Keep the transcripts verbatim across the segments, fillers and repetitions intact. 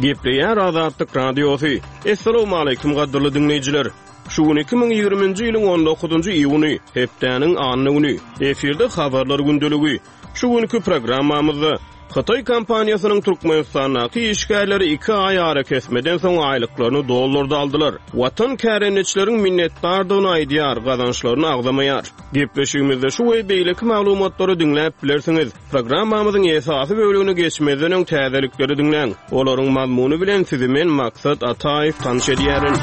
Gepleýär Azatlyk Radiosu. Assalamu alaykum gaderly dinleýijiler. Şu gün iki bin ýygrimiňji ýylyň on dokuzunjy iýuny, hepdeniň anyny güni. Eferde habarlar gündeligi. Şu günkü programmamyzda Xitay kompaniýasynyň Türkmenistanaky işgärleri iki ay ara kesmeden soň aýlyklaryny dollarda aldylar. Watan kärençileriň minnetdardygyny aýdýar, gazançlaryny agzamaýar. Gepleşigimizde şu we beýleki maglumatlary dinläp bilersiňiz. Programmamyzyň esasy bölügine geçmeden öň täzelikleri dinläň. Olaryň mazmuny bilen sizi men Maksat Ataýew tanış edýärin.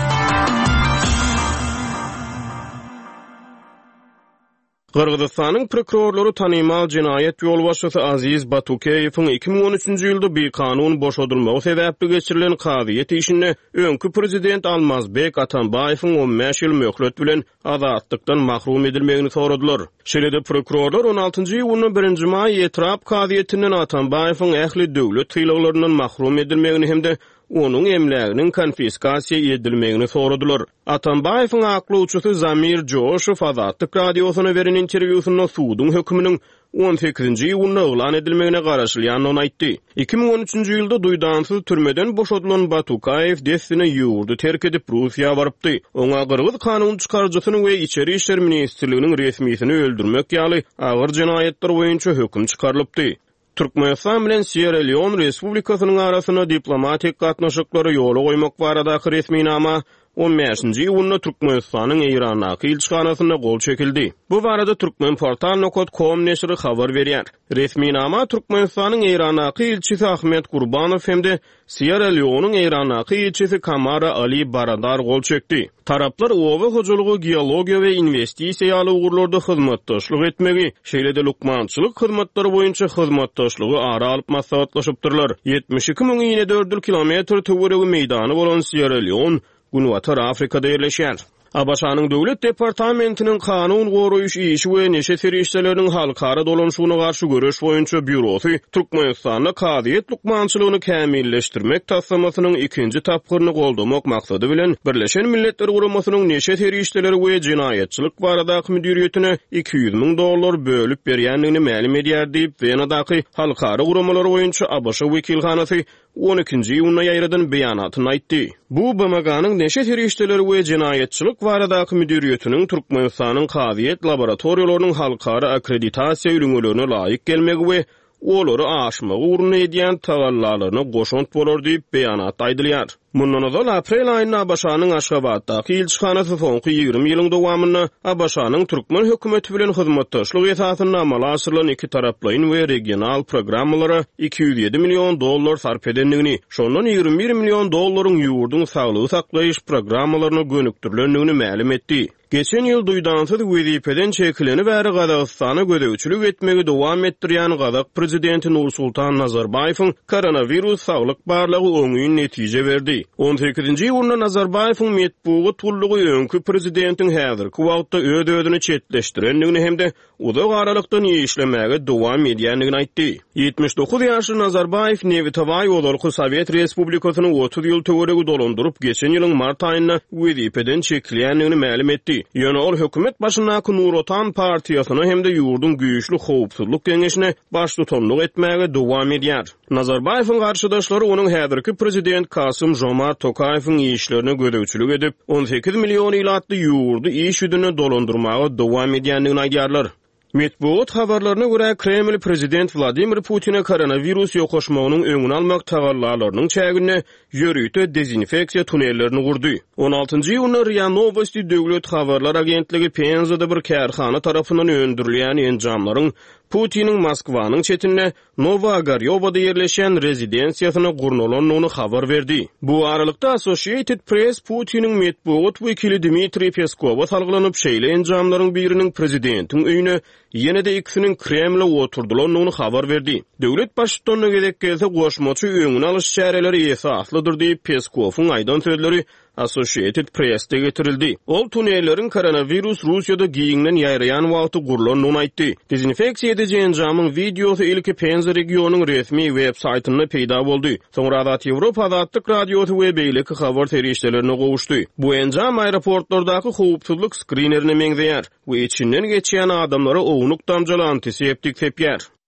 Qırgızstanyň prokurorlary tanymal jinayet ýolbaşçysy Aziz Batukeýewiň iki bin on üçünjü ýylda bir kanun boşadylmagy sebäpli geçirilen kaziýet işini öňkü prezident Almazbek Atambaýewiň on beş ýyl möhlet bilen azatlykdan mahrum edilmegini soradylar. Şeýle prokurorlar on altyncı ýylyň birinji maý etrap kaziýetinden Atambaýewiň ähli döwlet tylalaryndan mahrum edilmegini hemde onun emläginiň konfiskasiýa edilmegini soradylar. Atambaýewiň aklawçysy Zamir Joşew Azatlyk radiosyna beren interwýusynda suwdyň hökmüniň on sekizinji ýylyna elan edilmegine garaşylýanyny aýtdy. iki bin on üçünjü ýylda duýdansyz türmeden boşadylan Batukeýew destini ýurdu terk edip Russiýa barypdy. Oňa Qırgız kanun çykarjysyny we içeri işler ministrliginiň resmiýetini öldürmek ýaly agyr jinayetler boýunça hökm çykarylypdy. Türkmenistan bilen Sierra Leone Respublikasynyň arasyna diplomatik gatnaşyklary ýola goýmak baradaky resmiýnama on beşinji ýylyna Türkmenistanyň Eýranaky elçixanasyna gol çekildi. Bu barada Türkmen portal nokta com neşri habar berýär. Resmiýnama Türkmenistanyň Eýranaky elçisi Ahmet Gurbanow hemde Sierra Leone'ň Eýranaky elçisi Kamara Ali Baradar gol çekdi. Taraplar owa hojalygy, geologiýa we investisiýaly ugurlarda hyzmatdaşlyk etmegi, şeýle-de lukmançylyk hyzmatlary boýunça hyzmatdaşlygy ara alyp maslahatlaşypdyrlar. yetmiş iki bin ýyne dört kilometr töweregi meýdany bolan Sierra Leone Günwatar Afrikada ýerleşýär. Abaşanyň döwlet departamentiniň kanun goraýyş işi we neşe serişleriniň halkara dolanşygyna garşy görüş boýunça bürosu Türkmenistanda kaziýet lukmançylygyny kämilleşdirmek taslamasynyň ikinji tapgyryny goldamak maksady bilen Birleşen Milletler Guramasynyň neşe serişleri we jinayetçilik baradaky müdiriýetine iki yüz miň dollar bölüp berýändigini ma'lum edýär diýip Wenadaky halkara guramalary boýunça Abaşa wekilhanasy on ikinji ýylyna ýaýradan beýanatyny aýtdy. Bu B M G'nyň neşe serişleri we jinayetçilik baradaky müdiriýetiniň Türkmenistanyň kaziýet laboratoriýalarynyň halkara akkreditasiýa ýülüňlerine laýyk gelmegi we olary aşmagy uğruna edýän tagallalaryny goşunt bolar diýip beýanat aýdylýar. Mundan azal aprel aýyna Abaşanyň Aşgabatdaky elçixanasy soňky ýygrimi ýylyň dowamyny Abaşanyň Türkmen hökümeti bilen hyzmatdaşlyk esasyna amala aşyrylan iki taraplaýyn we regional programmalara iki yüz ýedi million dollar sarp edenligini, şondan ýygrimi bir million dollaryň ýurduň saglygy saklaýyş programmalaryna gönükdirilendigini ma'lum etdi. Geçen ýyl duýdansyz wezipeden çekilenip bäri Gazagystana gödäwçilik etmegi dowam etdirýän Gazak prezidenti Nursultan Nazarbaýewiň koronavirus saglyk barlygy öňüň netije berdi. on sekizinji ýylyna Nazarbaýewiň metbugy tullugy öňkü prezidentiň häzirki wagtda öz-özüni çetleşdirendigini hemde uzak aralykdan işlemege dowam edýändigini aýtdy. yetmiş dokuz ýaşly Nazarbaýew Nevitaway Ozalky Sowet Respublikasyny otuz ýyl töweregi dolandyryp geçen ýylyň mart aýynda wezipeden çekilýändigini ma'lum etdi. Ýöne ol hökümet başyndaky Nurotan partiýasyna hemde ýurdun güýçli howpsuzlyk geňeşine baş tutanlyk etmäge dowam edýär. Nazarbaýewiň garşydaşlary onuň häzirki prezident Kasym Jomart Tokayewiň işlerine gödäwçilik edip on sekiz million ýylatly ýurdu iş ýüdüne dolandyrmaga dowam edýändigini aýdýarlar. Metbuat habarlaryna görä Kreml prezident Vladimir Putin'e koronavirus ýokaşmagynyň öňüni almak tagallalarynyň çägine ýörüýte dezinfeksiýa tunellerini gurdy. on altyncı ýylyna R I A Novosti döwlet habarlar agentligi Penzada bir kärhana tarapyndan öndürilýän enjamlaryň Putin'in Moskwanyň çetine Novogaryobada ýerleşen rezidensiýasyna gurnulanyny habar berdi. Bu aralykda Associated Press Putin'in metbuat wekili Dmitry Peskowa salgylanyp şeýle enjamlaryň biriniň prezidentiň öýüne ýene-de ikisiniň Kremle oturdylanyny habar berdi. Döwlet başçylygyna gedek gelse goşmaçy öňüni alyş çäreleri esaslydyr diýip Peskowyň aýdan sözleri Associated Press'te getirildi. Ol tunelleriň koronavirus Russiýada giýiňden ýaýraýan wagty gurulanyny aýtdy. Dezinfeksiýa edilen jamyň videosy ilki Penza regionunyň resmi web saýtynda peýda boldy. Soňra Azat Ýewropa Azatlyk radiosy we beýleki habar serişlerine gowuşdy. Bu enjam aeroportlardaky howpsuzlyk skrinerini meňzeýär we içinden geçýän adamlara owunuk damjaly antiseptik sepýär.